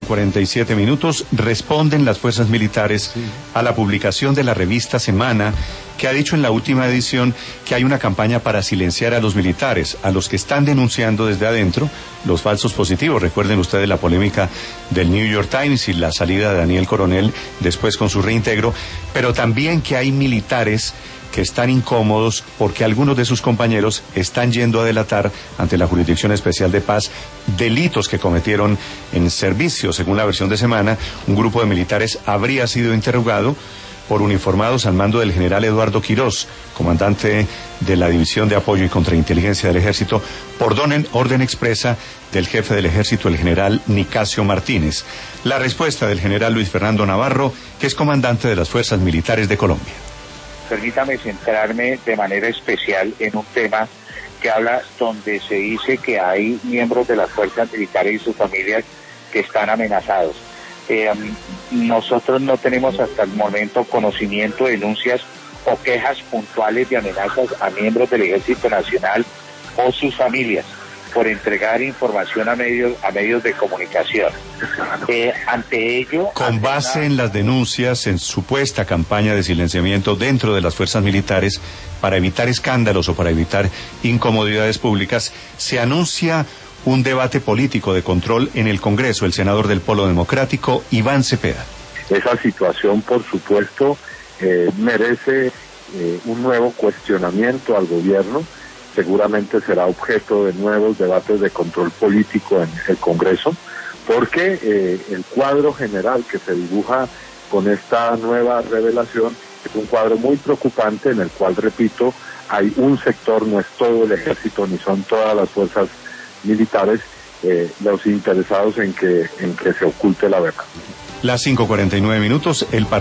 47 minutos, responden las fuerzas militares a la publicación de la revista Semana, que ha dicho en la última edición que hay una campaña para silenciar a los militares, a los que están denunciando desde adentro los falsos positivos. Recuerden ustedes la polémica del New York Times y la salida de Daniel Coronel después con su reintegro, pero también que hay militares que están incómodos porque algunos de sus compañeros están yendo a delatar ante la Jurisdicción Especial de Paz delitos que cometieron en servicio. Según la versión de Semana, un grupo de militares habría sido interrogado por uniformados al mando del general Eduardo Quirós, comandante de la División de Apoyo y Contrainteligencia del Ejército, por orden expresa del jefe del Ejército, el general Nicasio Martínez. La respuesta del general Luis Fernando Navarro, que es comandante de las Fuerzas Militares de Colombia. Permítame centrarme de manera especial en un tema que habla donde se dice que hay miembros de las fuerzas militares y sus familias que están amenazados. Nosotros no tenemos hasta el momento conocimiento, denuncias o quejas puntuales de amenazas a miembros del Ejército Nacional o sus familias por entregar información a medios de comunicación. Ante ello... Con base en las denuncias en supuesta campaña de silenciamiento dentro de las fuerzas militares para evitar escándalos o para evitar incomodidades públicas, se anuncia un debate político de control en el Congreso. El senador del Polo Democrático, Iván Cepeda. Esa situación, por supuesto, merece un nuevo cuestionamiento al gobierno. Seguramente será objeto de nuevos debates de control político en el Congreso, porque el cuadro general que se dibuja con esta nueva revelación es un cuadro muy preocupante en el cual, repito, hay un sector, no es todo el ejército ni son todas las fuerzas militares los interesados en que se oculte la verdad. Las 5:49 minutos, el